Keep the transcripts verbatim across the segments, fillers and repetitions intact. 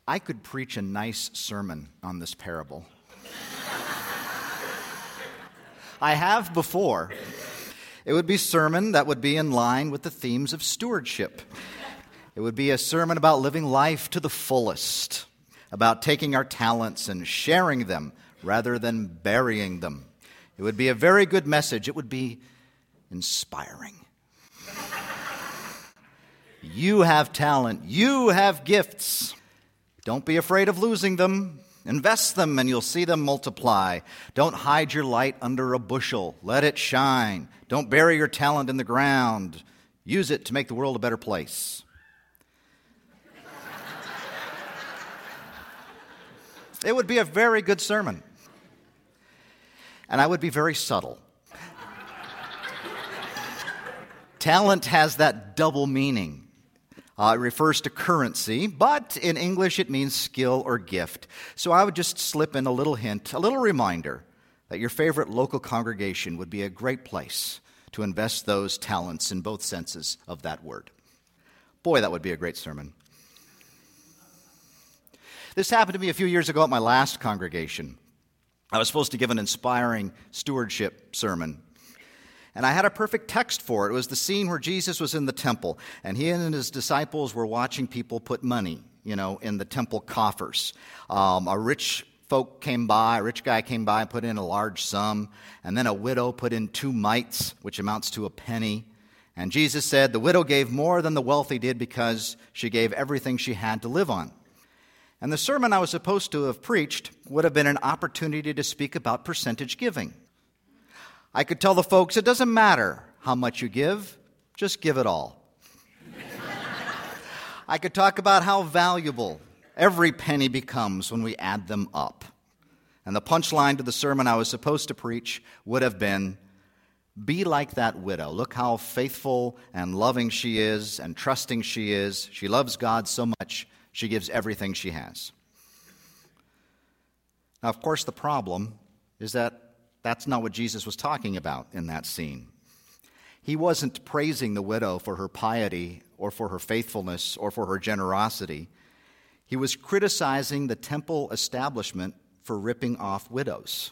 I could preach a nice sermon on this parable. I have before. It would be a sermon that would be in line with the themes of stewardship. It would be a sermon about living life to the fullest, about taking our talents and sharing them rather than burying them. It would be a very good message. It would be inspiring. You have talent. You have gifts. Don't be afraid of losing them. Invest them and you'll see them multiply. Don't hide your light under a bushel. Let it shine. Don't bury your talent in the ground. Use it to make the world a better place. It would be a very good sermon. And I would be very subtle. Talent has that double meaning. Uh, it refers to currency, but in English it means skill or gift. So I would just slip in a little hint, a little reminder that your favorite local congregation would be a great place to invest those talents in both senses of that word. Boy, that would be a great sermon. This happened to me a few years ago at my last congregation. I was supposed to give an inspiring stewardship sermon. And I had a perfect text for it. It was the scene where Jesus was in the temple, and he and his disciples were watching people put money, you know, in the temple coffers. Um, a rich folk came by, a rich guy came by and put in a large sum, and then a widow put in two mites, which amounts to a penny. And Jesus said the widow gave more than the wealthy did because she gave everything she had to live on. And the sermon I was supposed to have preached would have been an opportunity to speak about percentage giving. I could tell the folks, it doesn't matter how much you give, just give it all. I could talk about how valuable every penny becomes when we add them up. And the punchline to the sermon I was supposed to preach would have been, be like that widow. Look how faithful and loving she is and trusting she is. She loves God so much, she gives everything she has. Now, of course, the problem is that that's not what Jesus was talking about in that scene. He wasn't praising the widow for her piety or for her faithfulness or for her generosity. He was criticizing the temple establishment for ripping off widows.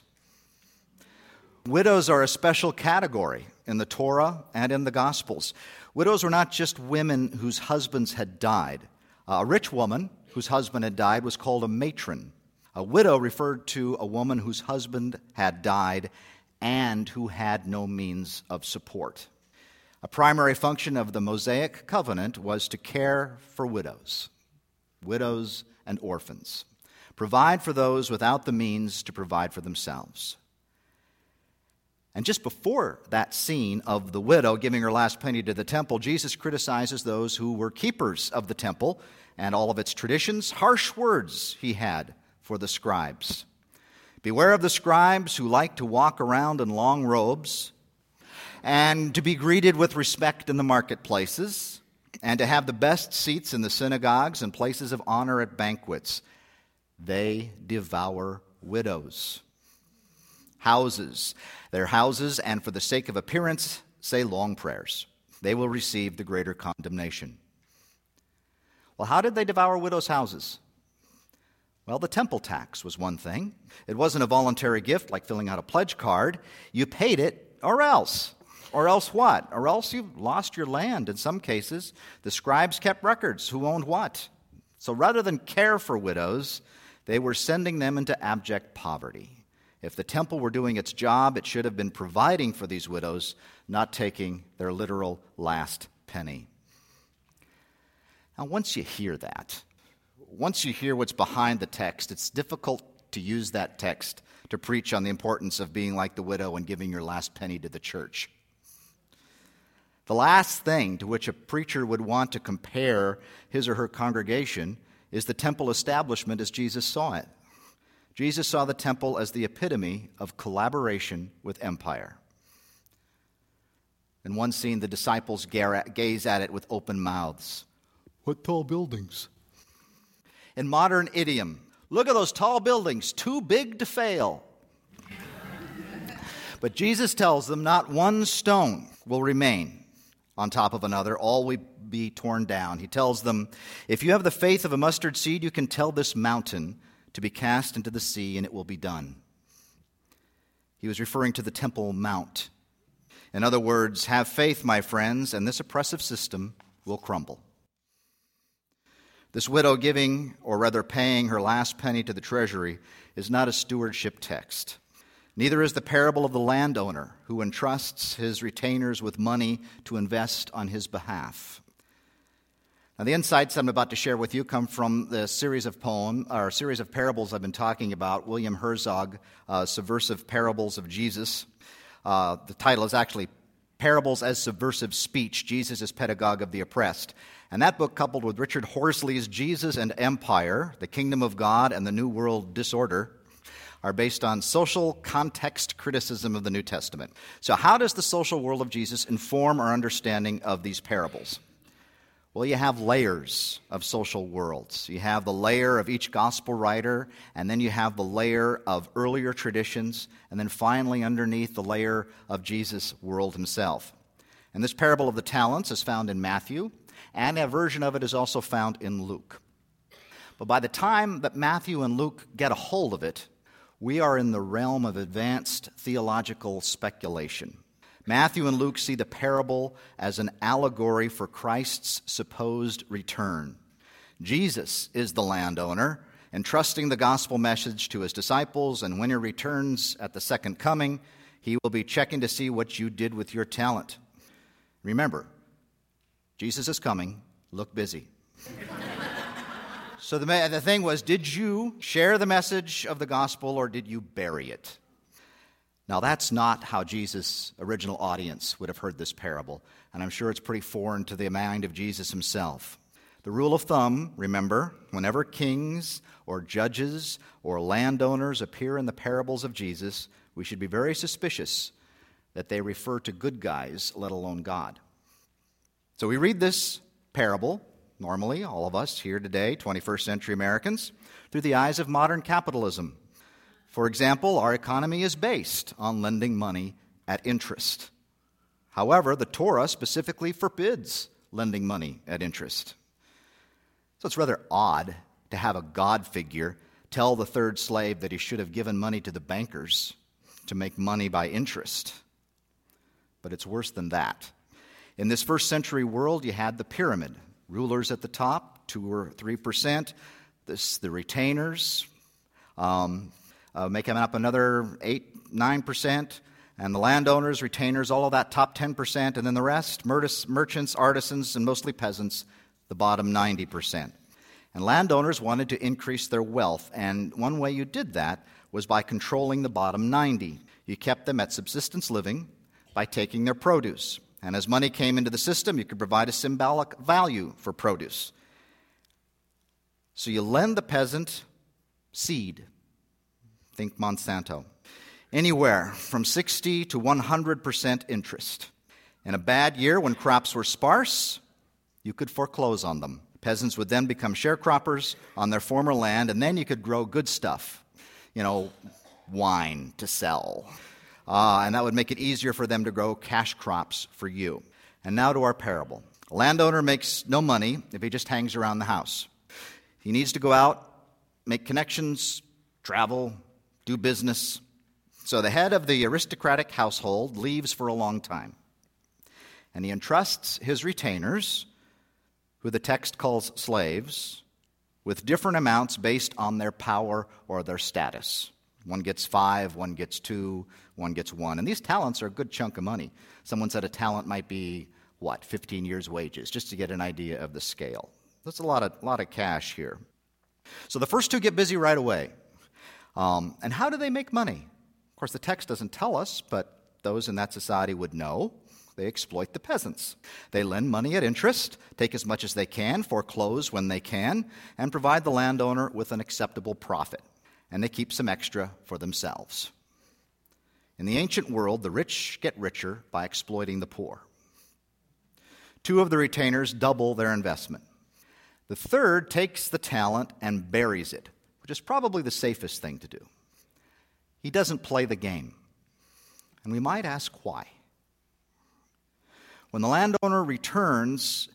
Widows are a special category in the Torah and in the Gospels. Widows were not just women whose husbands had died. A rich woman whose husband had died was called a matron. A widow referred to a woman whose husband had died and who had no means of support. A primary function of the Mosaic covenant was to care for widows, widows and orphans, provide for those without the means to provide for themselves. And just before that scene of the widow giving her last penny to the temple, Jesus criticizes those who were keepers of the temple and all of its traditions. Harsh words he had for the scribes. Beware of the scribes who like to walk around in long robes and to be greeted with respect in the marketplaces and to have the best seats in the synagogues and places of honor at banquets. They devour widows. Houses. Their houses, and for the sake of appearance, say long prayers. They will receive the greater condemnation. Well, how did they devour widows' houses? Well, the temple tax was one thing. It wasn't a voluntary gift like filling out a pledge card. You paid it or else. Or else what? Or else you lost your land in some cases. The scribes kept records who owned what. So rather than care for widows, they were sending them into abject poverty. If the temple were doing its job, it should have been providing for these widows, not taking their literal last penny. Now, once you hear that, once you hear what's behind the text, it's difficult to use that text to preach on the importance of being like the widow and giving your last penny to the church. The last thing to which a preacher would want to compare his or her congregation is the temple establishment as Jesus saw it. Jesus saw the temple as the epitome of collaboration with empire. In one scene, the disciples gaze at it with open mouths. What tall buildings? In modern idiom, look at those tall buildings, too big to fail. But Jesus tells them not one stone will remain on top of another. All will be torn down. He tells them, if you have the faith of a mustard seed, you can tell this mountain to be cast into the sea, and it will be done. He was referring to the Temple Mount. In other words, have faith, my friends, and this oppressive system will crumble. This widow giving, or rather paying, her last penny to the treasury is not a stewardship text. Neither is the parable of the landowner who entrusts his retainers with money to invest on his behalf. Now, the insights I'm about to share with you come from the series of poem, or series of parables I've been talking about, William Herzog, uh, Subversive Parables of Jesus. Uh, the title is actually Parables as Subversive Speech, Jesus as Pedagogue of the Oppressed. And that book, coupled with Richard Horsley's Jesus and Empire, The Kingdom of God and the New World Disorder, are based on social context criticism of the New Testament. So how does the social world of Jesus inform our understanding of these parables? Well, you have layers of social worlds. You have the layer of each gospel writer, and then you have the layer of earlier traditions, and then finally underneath the layer of Jesus' world himself. And this parable of the talents is found in Matthew, and a version of it is also found in Luke. But by the time that Matthew and Luke get a hold of it, we are in the realm of advanced theological speculation. Matthew and Luke see the parable as an allegory for Christ's supposed return. Jesus is the landowner, entrusting the gospel message to his disciples, and when he returns at the second coming, he will be checking to see what you did with your talent. Remember, Jesus is coming. Look busy. So the, the thing was, did you share the message of the gospel or did you bury it? Now, that's not how Jesus' original audience would have heard this parable, and I'm sure it's pretty foreign to the mind of Jesus himself. The rule of thumb, remember, whenever kings or judges or landowners appear in the parables of Jesus, we should be very suspicious that they refer to good guys, let alone God. So we read this parable, normally, all of us here today, twenty-first century Americans, through the eyes of modern capitalism. For example, our economy is based on lending money at interest. However, the Torah specifically forbids lending money at interest. So it's rather odd to have a God figure tell the third slave that he should have given money to the bankers to make money by interest. But it's worse than that. In this first century world, you had the pyramid. Rulers at the top, two or three percent. This, the retainers, um, uh, making up another eight, nine percent. And the landowners, retainers, all of that top ten percent. And then the rest, merchants, artisans, and mostly peasants, the bottom ninety percent. And landowners wanted to increase their wealth. And one way you did that was by controlling the bottom ninety. You kept them at subsistence living by taking their produce. And as money came into the system, you could provide a symbolic value for produce. So you lend the peasant seed. Think Monsanto. Anywhere from sixty to one hundred percent interest. In a bad year, when crops were sparse, you could foreclose on them. Peasants would then become sharecroppers on their former land, and then you could grow good stuff. You know, wine to sell. Uh, and that would make it easier for them to grow cash crops for you. And now to our parable. A landowner makes no money if he just hangs around the house. He needs to go out, make connections, travel, do business. So the head of the aristocratic household leaves for a long time. And he entrusts his retainers, who the text calls slaves, with different amounts based on their power or their status. One gets five, one gets two, one gets one. And these talents are a good chunk of money. Someone said a talent might be, what, fifteen years' wages, just to get an idea of the scale. That's a lot of, lot of cash here. So the first two get busy right away. Um, and how do they make money? Of course, the text doesn't tell us, but those in that society would know. They exploit the peasants. They lend money at interest, take as much as they can, foreclose when they can, and provide the landowner with an acceptable profit. And they keep some extra for themselves. In the ancient world, the rich get richer by exploiting the poor. Two of the retainers double their investment. The third takes the talent and buries it, which is probably the safest thing to do. He doesn't play the game. And we might ask why. When the landowner returns,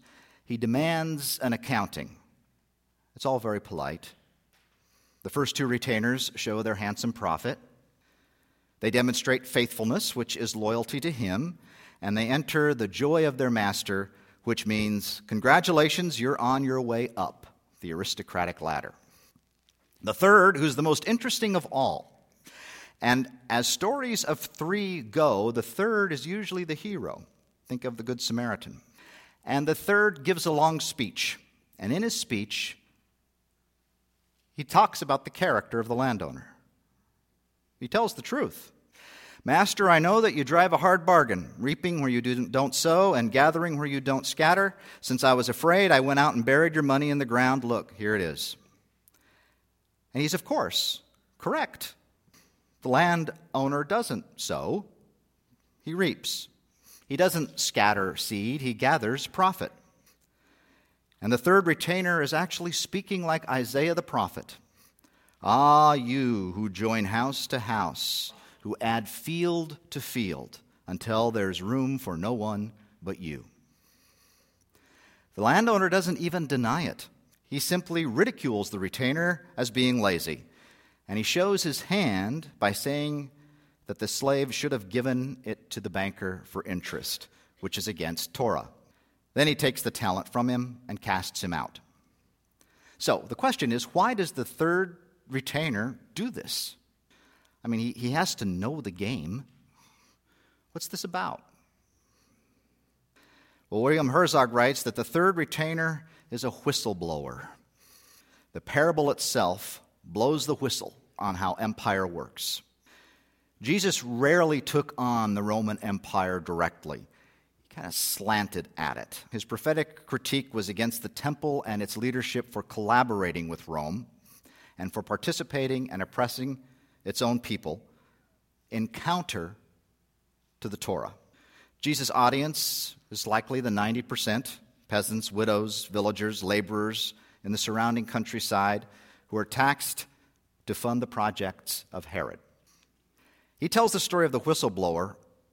He demands an accounting. It's all very polite. The first two retainers show their handsome profit. They demonstrate faithfulness, which is loyalty to him, and they enter the joy of their master, which means, congratulations, you're on your way up the aristocratic ladder. The third, who's the most interesting of all, and as stories of three go, the third is usually the hero. Think of the Good Samaritan. And the third gives a long speech, and in his speech, he talks about the character of the landowner. He tells the truth. Master, I know that you drive a hard bargain, reaping where you don't sow and gathering where you don't scatter. Since I was afraid, I went out and buried your money in the ground. Look, here it is. And he's, of course, correct. The landowner doesn't sow, he reaps. He doesn't scatter seed, he gathers profit. And the third retainer is actually speaking like Isaiah the prophet. Ah, you who join house to house, who add field to field, until there's room for no one but you. The landowner doesn't even deny it. He simply ridicules the retainer as being lazy. And he shows his hand by saying that the slave should have given it to the banker for interest, which is against Torah. Then he takes the talent from him and casts him out. So the question is, why does the third retainer do this? I mean, he, he has to know the game. What's this about? Well, William Herzog writes that the third retainer is a whistleblower. The parable itself blows the whistle on how empire works. Jesus rarely took on the Roman Empire directly. He kind of slanted at it. His prophetic critique was against the temple and its leadership for collaborating with Rome and for participating and oppressing its own people in counter to the Torah. Jesus' audience is likely the ninety percent peasants, widows, villagers, laborers in the surrounding countryside who are taxed to fund the projects of Herod. He tells the story of the whistleblower.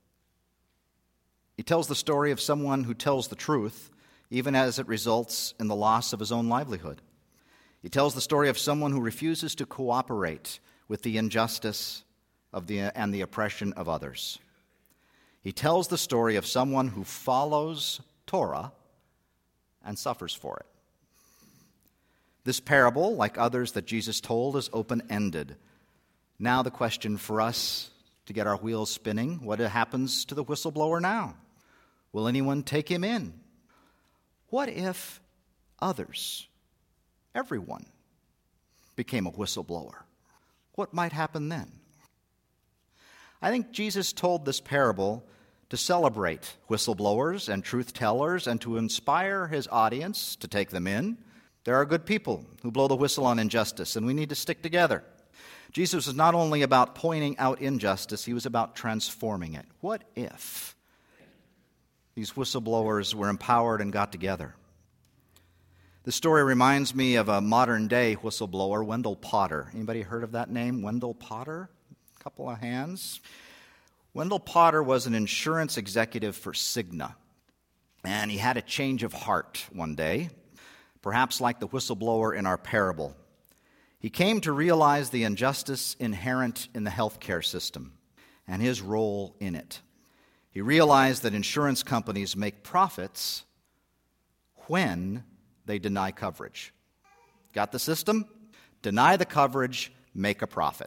He tells the story of someone who tells the truth, even as it results in the loss of his own livelihood. He tells the story of someone who refuses to cooperate with the injustice of the, and the oppression of others. He tells the story of someone who follows Torah and suffers for it. This parable, like others that Jesus told, is open-ended. Now the question for us to get our wheels spinning, what happens to the whistleblower now? Will anyone take him in? What if others, everyone, became a whistleblower? What might happen then? I think Jesus told this parable to celebrate whistleblowers and truth-tellers and to inspire his audience to take them in. There are good people who blow the whistle on injustice, and we need to stick together. Jesus was not only about pointing out injustice, he was about transforming it. What if these whistleblowers were empowered and got together? The story reminds me of a modern-day whistleblower, Wendell Potter. Anybody heard of that name, Wendell Potter? A couple of hands. Wendell Potter was an insurance executive for Cigna, and he had a change of heart one day, perhaps like the whistleblower in our parable. He came to realize the injustice inherent in the healthcare system and his role in it. He realized that insurance companies make profits when they deny coverage. Got the system? Deny the coverage, make a profit.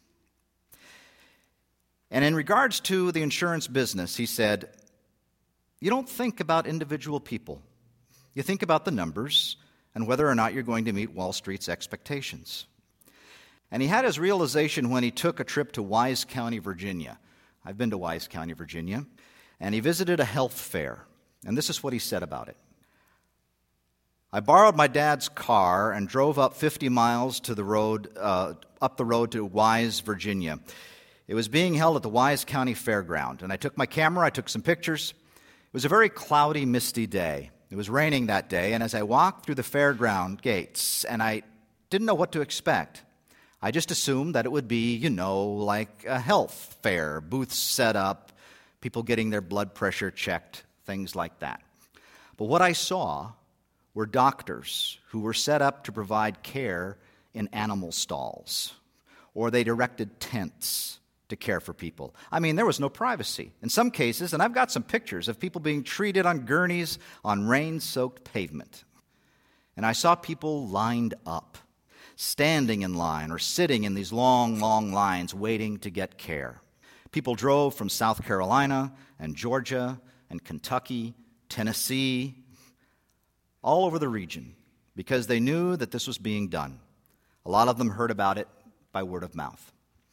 And in regards to the insurance business, he said, you don't think about individual people. You think about the numbers and whether or not you're going to meet Wall Street's expectations. And he had his realization when he took a trip to Wise County, Virginia. I've been to Wise County, Virginia. And he visited a health fair. And this is what he said about it. I borrowed my dad's car and drove up fifty miles to the road, uh, up the road to Wise, Virginia. It was being held at the Wise County Fairground. And I took my camera, I took some pictures. It was a very cloudy, misty day. It was raining that day, and as I walked through the fairground gates, and I didn't know what to expect, I just assumed that it would be, you know, like a health fair, booths set up, people getting their blood pressure checked, things like that. But what I saw were doctors who were set up to provide care in animal stalls, or they erected tents to care for people. I mean, there was no privacy. In some cases, and I've got some pictures of people being treated on gurneys on rain-soaked pavement. And I saw people lined up, standing in line or sitting in these long, long lines waiting to get care. People drove from South Carolina and Georgia and Kentucky, Tennessee, all over the region because they knew that this was being done. A lot of them heard about it by word of mouth.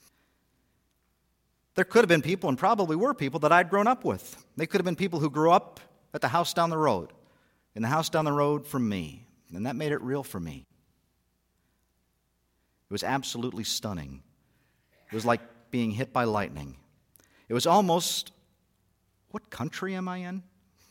There could have been people, and probably were people, that I'd grown up with. They could have been people who grew up at the house down the road, in the house down the road from me, and that made it real for me. It was absolutely stunning. It was like being hit by lightning. It was almost, what country am I in?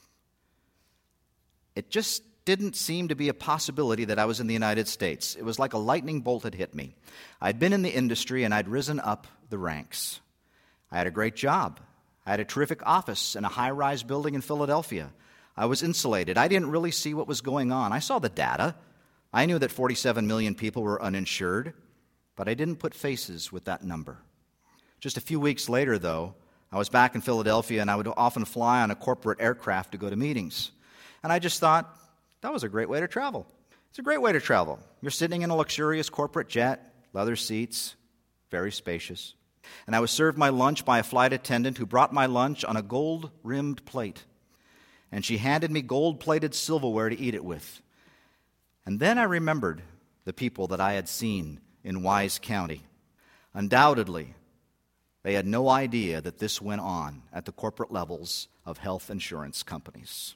It just didn't seem to be a possibility that I was in the United States. It was like a lightning bolt had hit me. I'd been in the industry and I'd risen up the ranks. I had a great job. I had a terrific office in a high-rise building in Philadelphia. I was insulated. I didn't really see what was going on. I saw the data. I knew that forty-seven million people were uninsured, but I didn't put faces with that number. Just a few weeks later, though, I was back in Philadelphia, and I would often fly on a corporate aircraft to go to meetings. And I just thought, that was a great way to travel. It's a great way to travel. You're sitting in a luxurious corporate jet, leather seats, very spacious. And I was served my lunch by a flight attendant who brought my lunch on a gold-rimmed plate. And she handed me gold-plated silverware to eat it with. And then I remembered the people that I had seen in Wise County. Undoubtedly, they had no idea that this went on at the corporate levels of health insurance companies.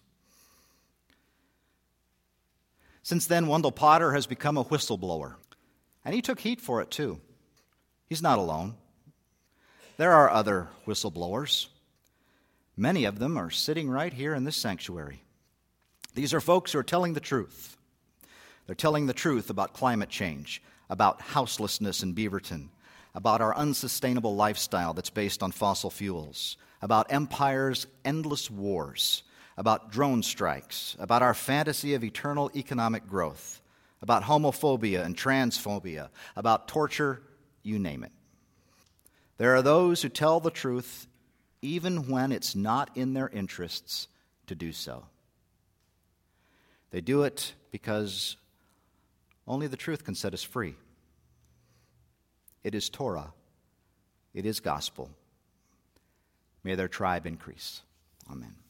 Since then, Wendell Potter has become a whistleblower, and he took heat for it too. He's not alone. There are other whistleblowers. Many of them are sitting right here in this sanctuary. These are folks who are telling the truth. They're telling the truth about climate change, about houselessness in Beaverton, about our unsustainable lifestyle that's based on fossil fuels, about empire's endless wars, about drone strikes, about our fantasy of eternal economic growth, about homophobia and transphobia, about torture, you name it. There are those who tell the truth even when it's not in their interests to do so. They do it because only the truth can set us free. It is Torah. It is gospel. May their tribe increase. Amen.